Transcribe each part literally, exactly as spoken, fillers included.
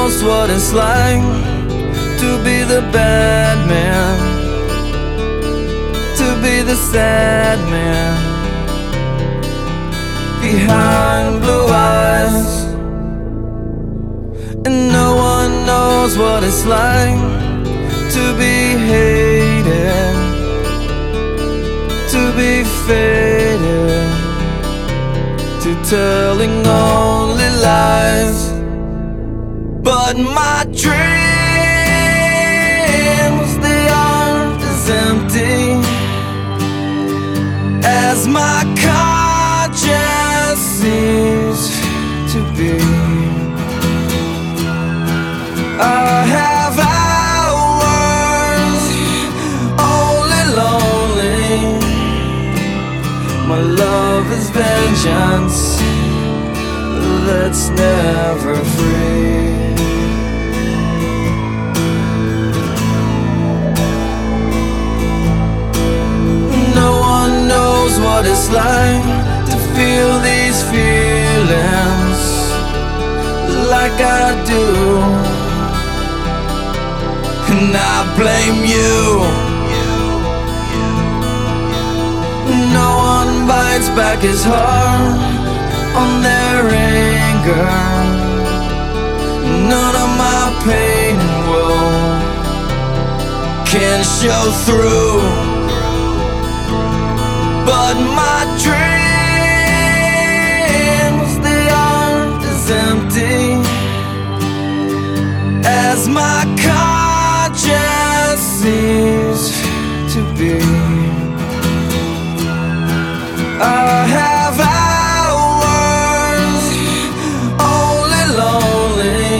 knows what it's like to be the bad man, to be the sad man behind blue eyes. And no one knows what it's like to be hated, to be faded, to telling only lies. But my dreams, they aren't as empty as my conscience seems to be. I have hours only lonely. My love is vengeance that's never free. No one knows what it's like to feel these feelings like I do, and I blame you. No one bites back his heart on their anger. None of my pain and woe can show through. But my dreams, they aren't as empty as my conscience seems to be. I have hours only lonely.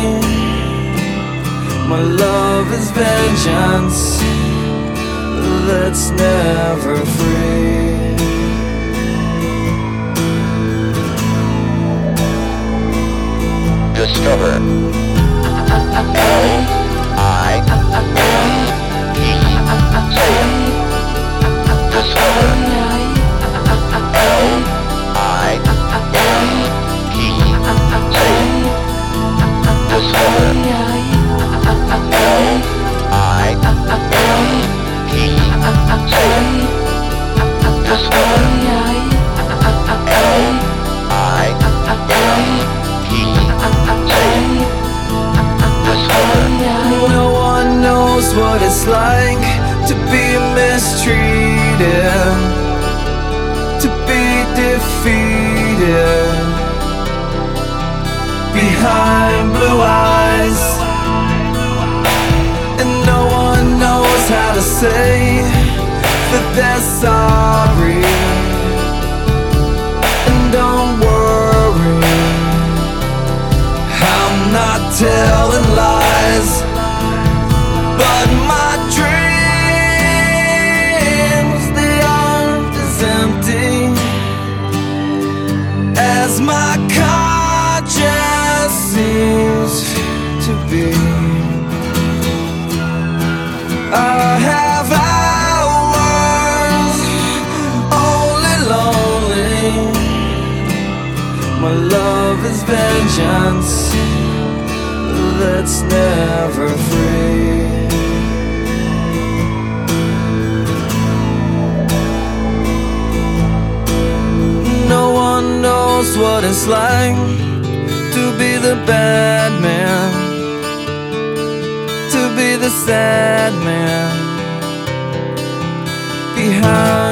My love is vengeance that's never free. Discover L I E. Say it. Discover L I E. Say it. Discover L I E. Say it. Discover L I E. No one knows what it's like to be mistreated, to be defeated behind blue eyes. And no one knows how to say that they're sorry. And don't worry, I'm not telling lies. But my dreams, they aren't as empty as my conscience seems to be. I have hours only lonely. My love is vengeance that's never free. No one knows what it's like to be the bad man, to be the sad man behind